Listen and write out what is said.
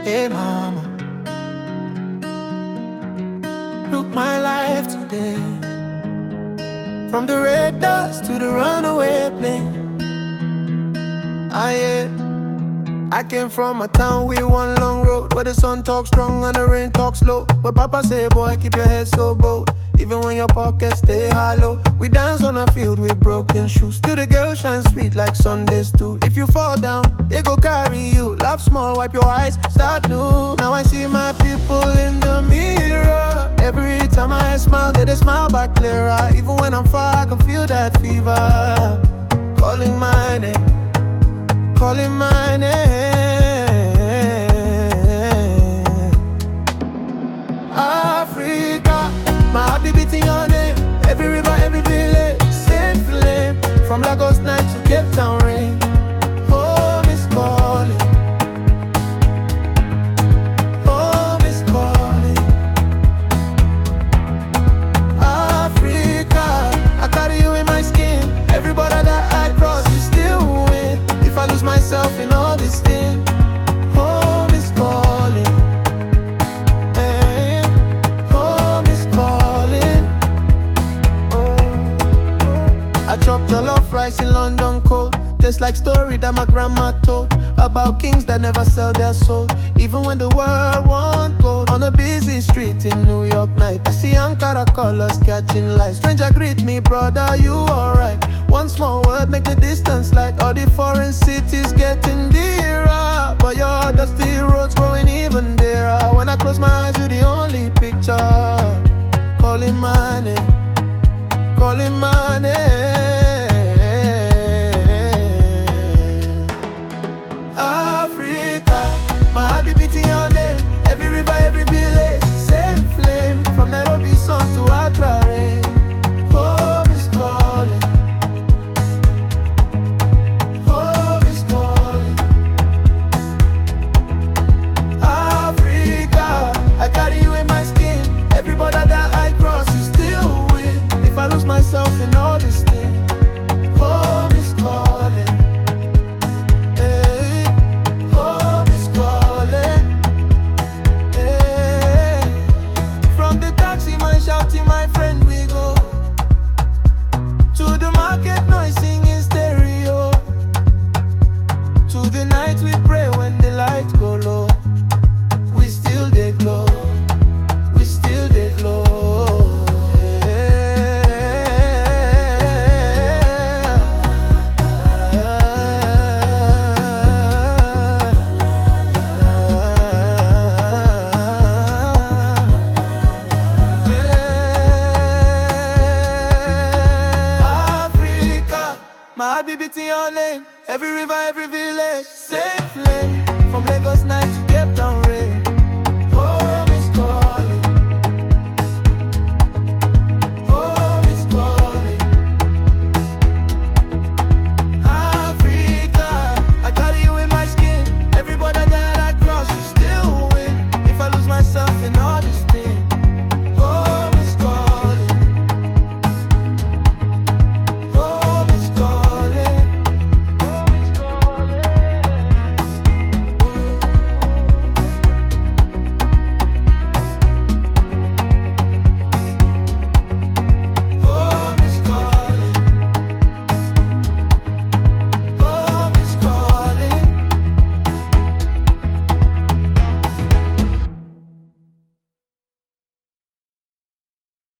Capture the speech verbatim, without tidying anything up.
Hey mama, look my life today. From the red dust to the runaway plane. I yeah. I came from a town with one long road, where the sun talks strong and the rain talks slow. But Papa say, boy, keep your head so bold, even when your pockets stay hollow. We dance on a field with broken shoes, still the girl shines sweet like Sundays too. If you fall down, they go carry you. Laugh small, wipe your eyes, start new. Now I see my people in the mirror. Every time I smile, they, they smile back clearer. Even when I'm far, I can feel that fever. Calling my name, calling my name. Africa, my heart be beating your name. Every river, every village, same flame. From Lagos night to Cape Town rain. Home is calling, home is calling. Africa, I carry you in my skin. Every border that I cross, you still win. If I lose myself in all this thing, home is calling. Hey, home is calling. Oh, I chopped jollof rice in London cold. Tastes like story that my grandma told, about kings that never sell their soul, even when the world won't go. On a busy street in New York night, I see Ankara colors catching light. Stranger greet me, brother, you alright? One small word make the distance light. All the foreign cities getting dearer, but your dusty roads growing even dearer. When I close my eyes, you're the only picture. Calling my name, calling my name. Africa, my heart be beating your name. Every river, every village, same flame. From Nairobi sun to Accra rain. Home is calling, home is calling. Africa, I carry you in my skin. Every border that I cross, you still win. If I lose myself in all this thing, home is calling. Hey, home is calling. Hey, from the taxi man shouting, my friend, we go to the market noise singing stereo. To the night we pray when the lights go low. We still they glow, we still they glow. Africa, my heart be beating your name. Every river, every village, same flame. From Lagos night to Cape